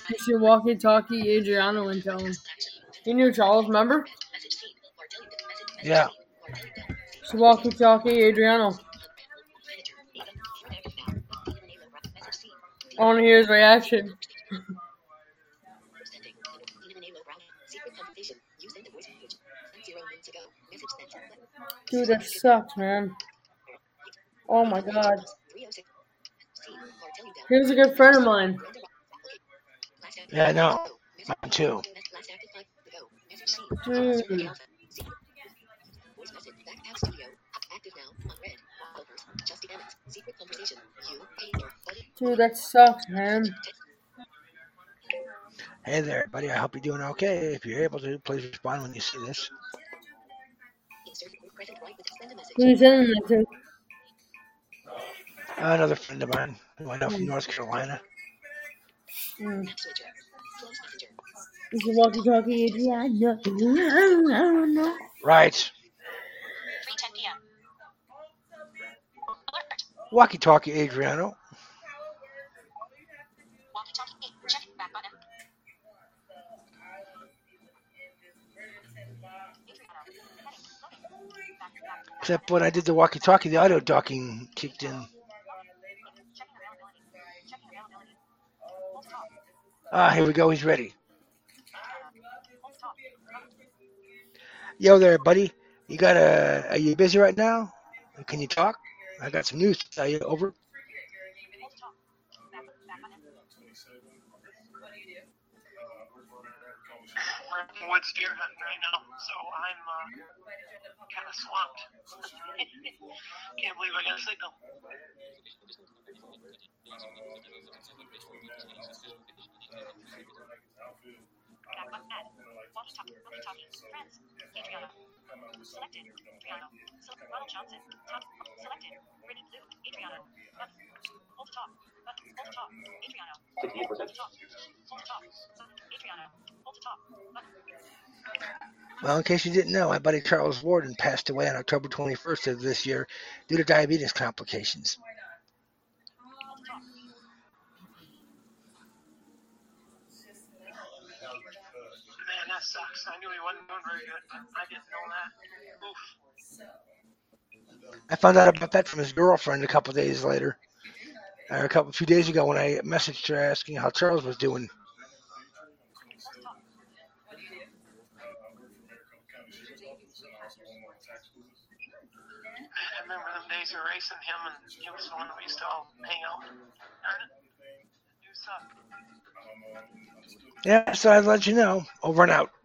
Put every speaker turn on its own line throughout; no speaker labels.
You should walkie-talkie Adriano and tell him. You knew Charles, remember?
Yeah.
You should walkie-talkie Adriano. I want to hear his reaction. Dude, that sucks, man. Oh my god. He was a good friend of mine.
Yeah, I know. Mine too.
Dude. Dude, that sucks, man.
Hey there, buddy. I hope you're doing okay. If you're able to, please respond when you see this.
Who you sending that to?
Another friend of mine who I know from North Carolina.
You should walkie-talkie Adriano.
Right. Walkie-talkie Adriano. Except when I did the walkie-talkie, the auto docking kicked in. Here we go. He's ready. Yo there, buddy. Are you busy right now? Can you talk? I got some news to tell you. Over.
We're in the woods deer hunting right now, so I'm kind of swamped. Can't believe I got a signal.
Well, in case you didn't know, my buddy Charles Warden passed away on October 21st of this year due to diabetes complications.
Man, that sucks. I knew he wasn't doing very good, but I didn't know that. Oof.
I found out about that from his girlfriend a couple days later. Or a few days ago when I messaged her asking how Charles was doing.
I remember them days of racing him, and he was the one that we used to all hang out. Darn it. You suck.
Yeah, so I'd let you know. Over and out.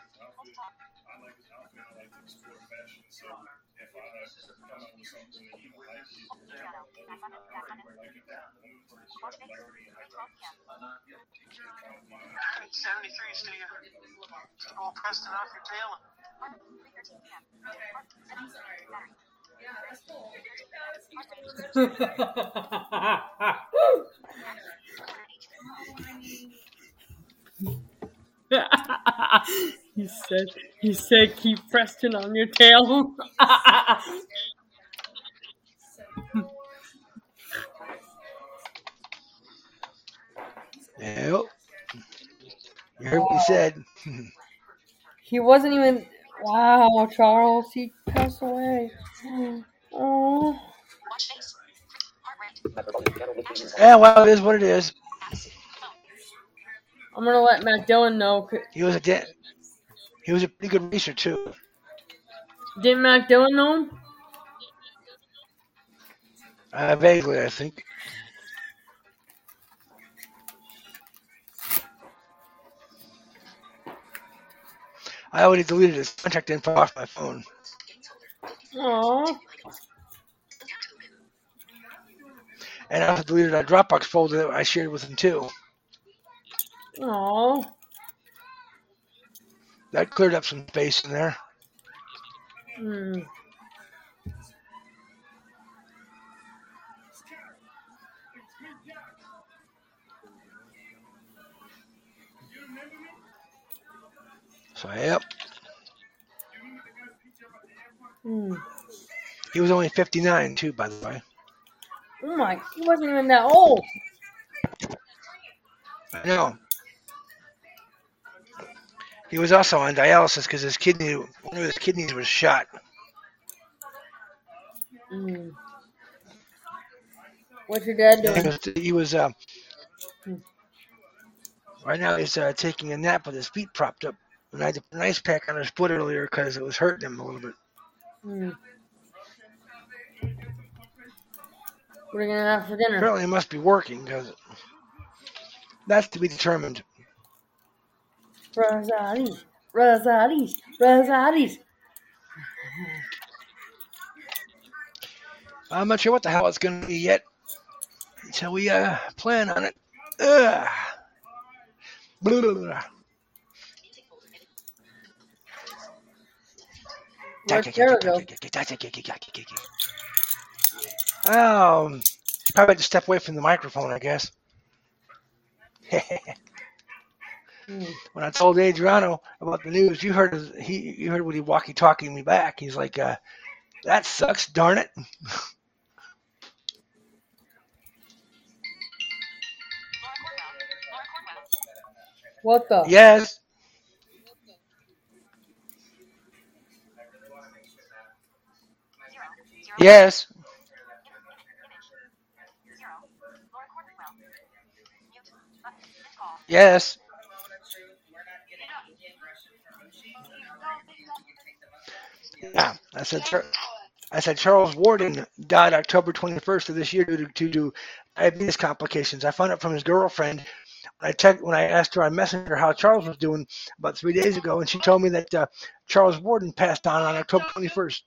Alright, 73, Steve. Just go Preston off your tail.
he said keep Preston on your tail.
Yep. You heard what he said.
He wasn't even. Wow, Charles, he passed away. Oh.
Yeah, well, it is what it is.
I'm gonna let Matt Dillon know.
He was a pretty good racer too.
Didn't Matt Dillon know him?
Vaguely, I think. I already deleted his contact info off my phone.
Aww.
And I also deleted a Dropbox folder that I shared with him too.
Aww.
That cleared up some space in there. So, yep. He was only 59 too, by the way.
Oh my, he wasn't even that old.
I know. He was also on dialysis because one of his kidneys was shot.
What's your dad doing?
He was right now he's taking a nap with his feet propped up. And I had to put an ice pack on his foot earlier because it was hurting him a little bit.
What are you gonna have for dinner?
Apparently, he must be working because that's to be determined.
Rosales.
I'm not sure what the hell it's going to be yet until we plan on it. Ugh. Blah, blah, blah.
Where'd Sarah go?
She probably had to step away from the microphone, I guess. When I told Adriano about the news, you heard what he walkie-talkied me back. He's like, "That sucks, darn it."
What the?
Yes. Yes. Yes. Yeah, I said Charles Warden died October 21st of this year due to diabetes complications. I found out from his girlfriend when I asked her on Messenger how Charles was doing about 3 days ago, and she told me that Charles Warden passed on October 21st.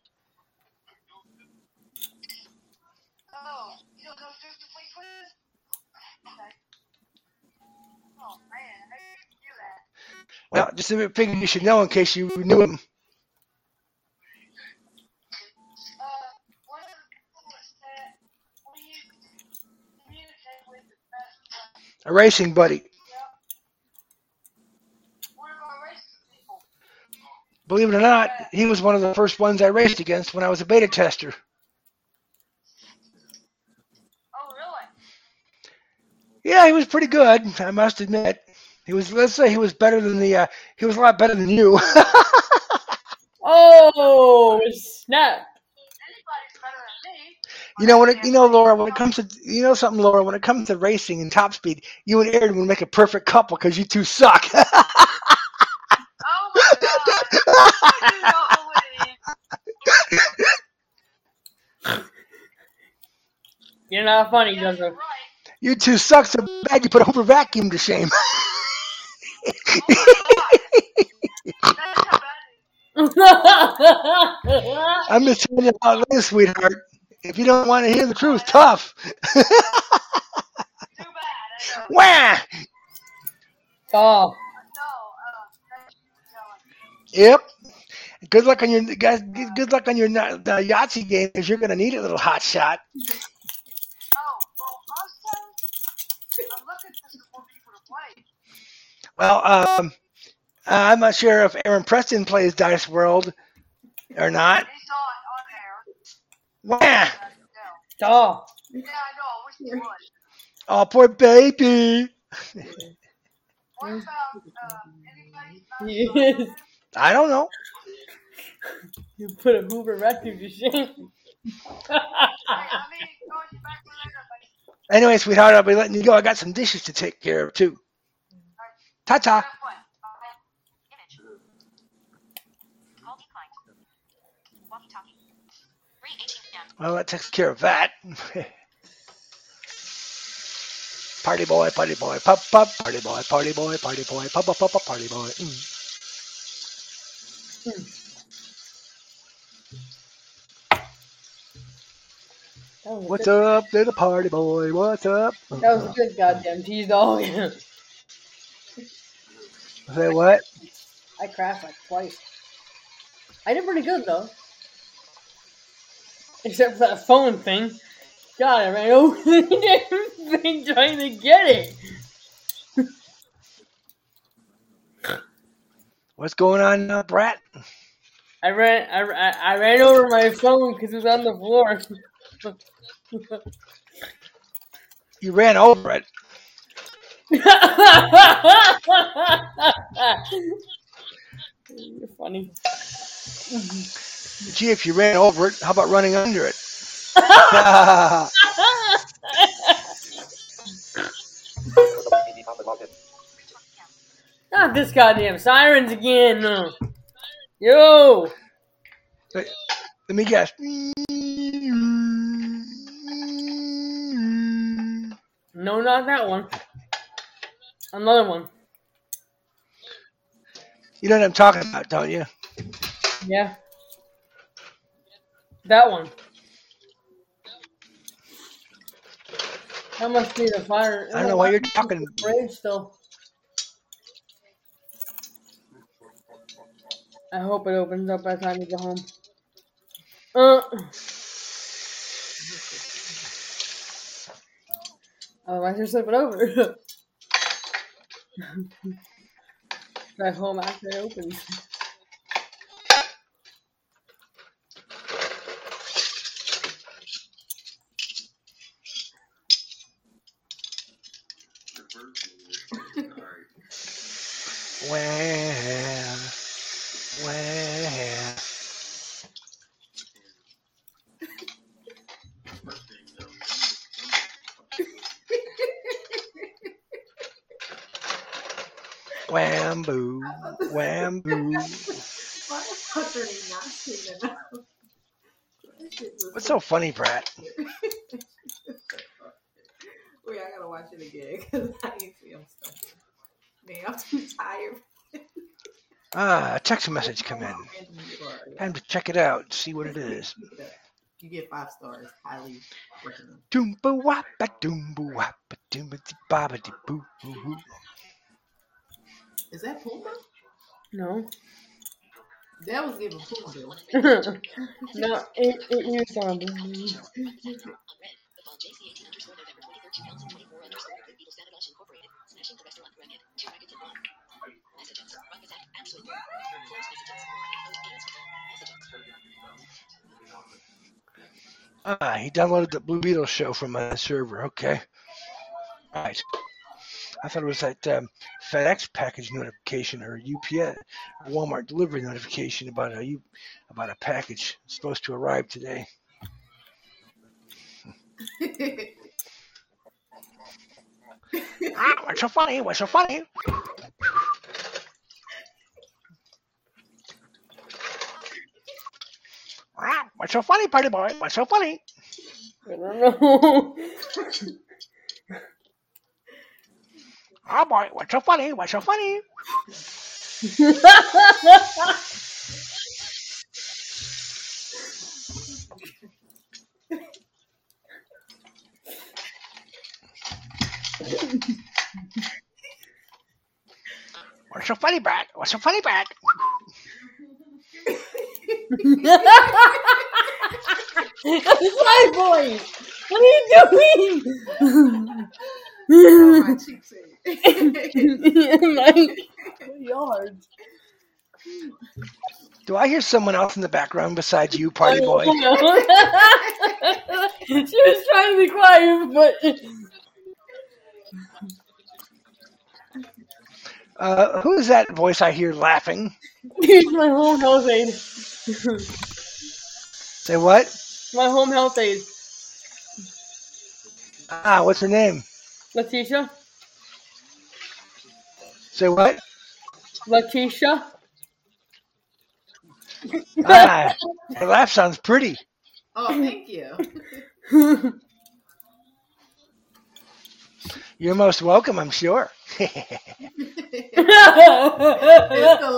Well, just a figure you should know in case you knew him. A racing buddy. Believe it or not, he was one of the first ones I raced against when I was a beta tester.
Oh, really?
Yeah, he was pretty good, I must admit. Let's say he was better than he was a lot better than you.
Oh, snap.
Anybody's better than me.
Laura, when it comes to, something, Laura, when it comes to racing and top speed, you and Aaron would make a perfect couple because you two suck.
Oh my God.
You're not funny, Joseph.
Right.
You two suck so bad you put Hoover Vacuum to shame. I'm just telling you how it is, sweetheart. If you don't want to hear the truth, tough.
Too bad.
Wah!
Oh.
Yep. Good luck on your guys. Good luck on your Yahtzee game because you're going to need a little hot shot.
Oh, well, also, I'm looking for some more people to play.
Well, I'm not sure if Aaron Preston plays Dice World or not.
He's on air.
Wah!
Oh.
Yeah, I know. I wish he would.
Oh, poor baby.
What about anybody?
Yes.
I don't know.
You put a Hoover Vacuum to shame.
I mean, going back to later, but
Anyway, sweetheart, I'll be letting you go. I got some dishes to take care of, too. Ta-ta.
have fun.
Well, that takes care of that. Party boy, pop, pop, party boy, pop, pop, pop, party boy. What's up, little party boy? What's up?
That was a good goddamn cheese dog.
Say what?
I crashed like twice. I did pretty good though. Except for that phone thing. God, I ran over the damn thing trying to get it.
What's going on now, Brat?
I ran over my phone because it was on the floor.
You ran over it.
You're funny.
Gee, if you ran over it, how about running under it?
Not this goddamn sirens again. Yo.
Let me guess.
No, not that one. Another one.
You know what I'm talking about, don't you?
Yeah. That one. That must be the fire.
I don't know why you're talking.
Rage still. I hope it opens up by the time you get home. Otherwise, you're slipping over. Drive home after it opens.
Well. Wham boo, wham boo. What's so funny, Brett?
Wait, I gotta watch it again because I actually am stuck. Man, I'm too tired.
A text message come in. Time to check it out, see what it is.
You get 5 stars. Highly recommend.
Doomba wappa doomba wappa doomba baba de boo boo boo.
Is that Puma?
No.
That was giving Puma bill.
No, it used on.
He downloaded the Blue Beetle show from my server. Okay. All right. I thought it was that FedEx package notification or UPS Walmart delivery notification about a package supposed to arrive today. What's so funny? What's so funny? What's so funny, party boy? What's so funny?
I don't know.
Oh boy, what's so funny? What's so funny? What's so funny, Brad? What's so funny, Brad?
Fly boy! What are you doing?
Oh, my cheeks
My yard.
Do I hear someone else in the background besides you, party boy?
She was trying to be quiet, but
Who is that voice I hear laughing?
he's my home health aide.
Say what?
My home health aide.
What's her name?
Letitia?
Say what?
Letitia?
Her laugh sounds pretty.
Oh, thank you.
You're most welcome, I'm sure.
It's the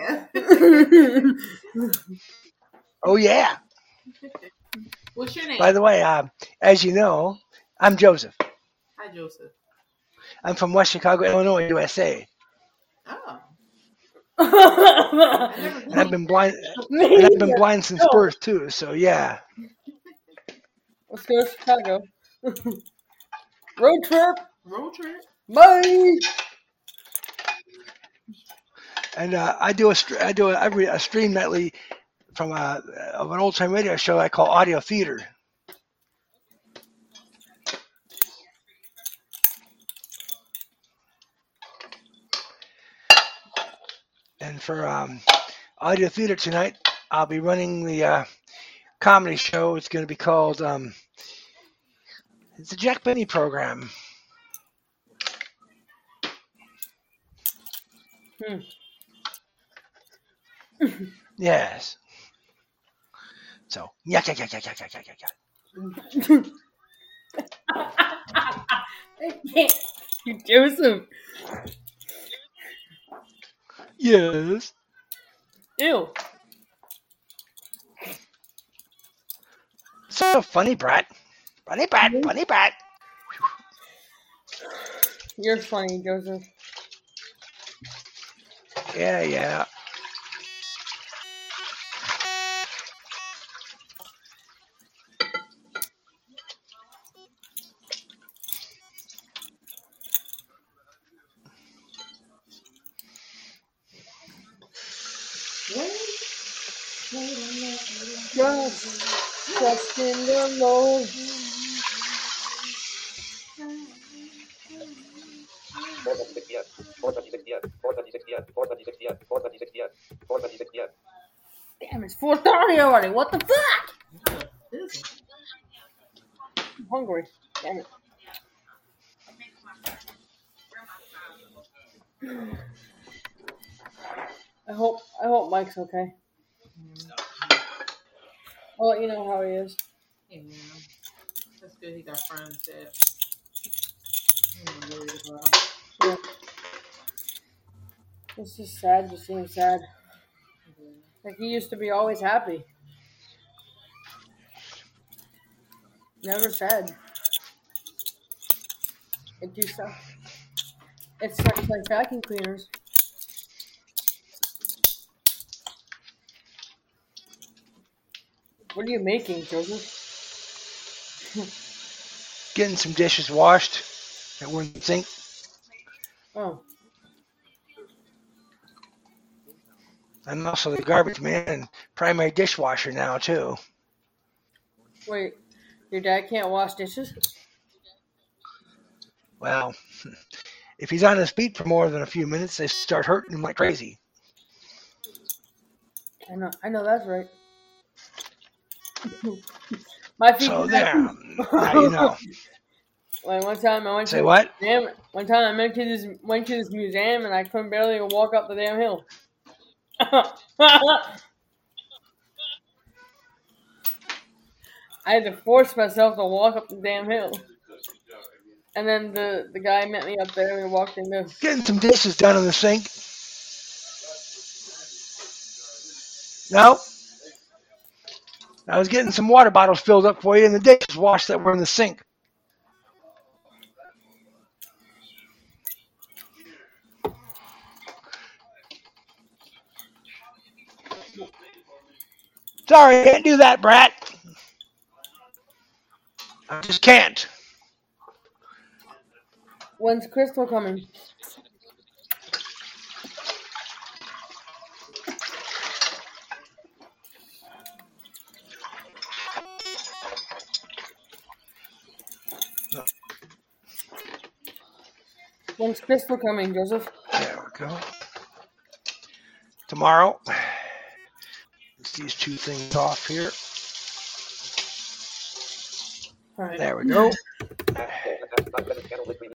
laugh.
Oh, yeah.
What's your name?
By the way, as you know, I'm Joseph.
Hi, Joseph.
I'm from West Chicago, Illinois, USA.
Oh.
And I've been blind. And I've been blind since birth too. So yeah.
Let's go to Chicago. Road trip.
Road trip.
Bye.
And I do a stream nightly from of an old time radio show I call Audio Theater. And for Audio Theater tonight. I'll be running the comedy show. It's going to be called it's a Jack Benny program. Yes. So, yeah.
Joseph.
Yes.
Ew.
So funny, Brat. Funny, Brat.
You're funny, Joseph.
Yeah.
Trust in the Lord. Damn, it's 4:30 already. What the fuck? I'm hungry. Damn it. I hope Mike's okay. I'll let you know how he is.
Yeah, that's good. He got friends that I'm worried about him.
Yeah. It's just sad to see him sad. Like he used to be always happy. Never sad. It do suck. It sucks like vacuum cleaners. What are you making, Joseph?
Getting some dishes washed that were in the sink.
Oh.
I'm also the garbage man and primary dishwasher now, too.
Wait, your dad can't wash dishes?
Well, if he's on his feet for more than a few minutes, they start hurting him like crazy.
I know that's right. My feet.
So there, now you know.
Like one time I went
Say
to
what?
One time I went to this museum and I couldn't barely walk up the damn hill. I had to force myself to walk up the damn hill. And then the guy met me up there and we walked in there.
Getting some dishes done in the sink. No. I was getting some water bottles filled up for you and the dishes washed that were in the sink. Sorry, I can't do that, Brat. I just can't.
When's Crystal coming?
No.
When's Crystal coming, Joseph?
There we go. Tomorrow. Let's these two things off here.
All right.
There we go.